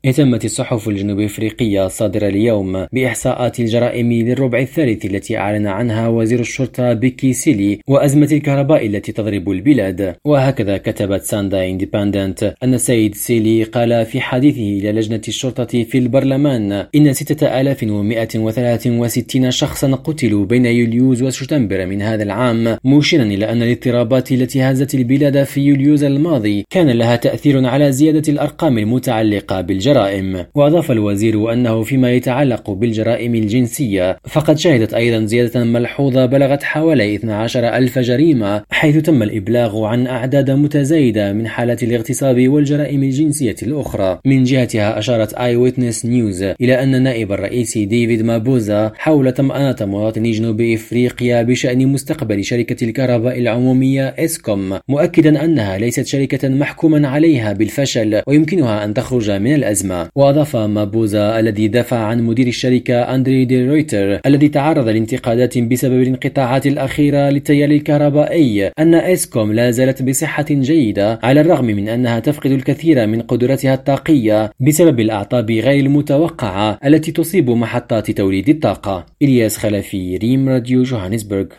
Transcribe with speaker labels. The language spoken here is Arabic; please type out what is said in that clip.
Speaker 1: اهتمت الصحف الجنوب أفريقية الصادرة اليوم بإحصاءات الجرائم للربع الثالث التي أعلن عنها وزير الشرطة بيكي سيلي وأزمة الكهرباء التي تضرب البلاد. وهكذا كتبت ساندا إنديبندنت أن السيد سيلي قال في حديثه إلى لجنة الشرطة في البرلمان إن 6163 شخصا قتلوا بين يوليوز وسبتمبر من هذا العام، مشيرا إلى أن الاضطرابات التي هزت البلاد في يوليوز الماضي كان لها تأثير على زيادة الأرقام المتعلقة بالجرائم. وأضاف الوزير أنه فيما يتعلق بالجرائم الجنسية فقد شهدت أيضا زيادة ملحوظة بلغت حوالي 12,000 جريمة، حيث تم الإبلاغ عن أعداد متزايدة من حالات الاغتصاب والجرائم الجنسية الأخرى. من جهتها أشارت آي ويتنس نيوز إلى أن النائب الرئيسي ديفيد مابوزا حول طمأنة مواطني جنوب إفريقيا بشأن مستقبل شركة الكهرباء العمومية إسكوم، مؤكدا أنها ليست شركة محكوما عليها بالفشل ويمكنها أن تخرج من الأزمة. وأضاف مابوزا الذي دافع عن مدير الشركة أندري دي رويتر الذي تعرض لانتقادات بسبب الانقطاعات الأخيرة للتيار الكهربائي أن إسكوم لا زالت بصحة جيدة على الرغم من أنها تفقد الكثير من قدرتها الطاقية بسبب الأعطاب غير المتوقعة التي تصيب محطات توليد الطاقة. إلياس خلفي، ريم راديو، جوهانسبرغ.